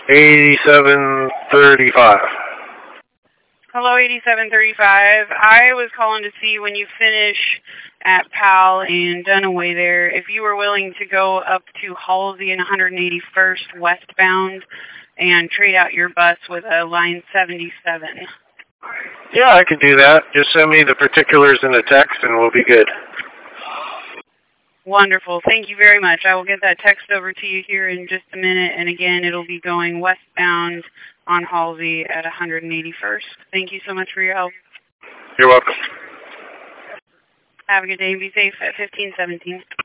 8735. Hello, 8735. I was calling to see when you finish at Powell and Dunaway there, if you were willing to go up to Halsey and 181st westbound and trade out your bus with a line 77. Yeah, I can do that. Just send me the particulars in the text and we'll be good. Wonderful. Thank you very much. I will get that text over to you here in just a minute. And again, it'll be going westbound on Halsey at 181st. Thank you so much for your help. You're welcome. Have a good day and be safe at 1517.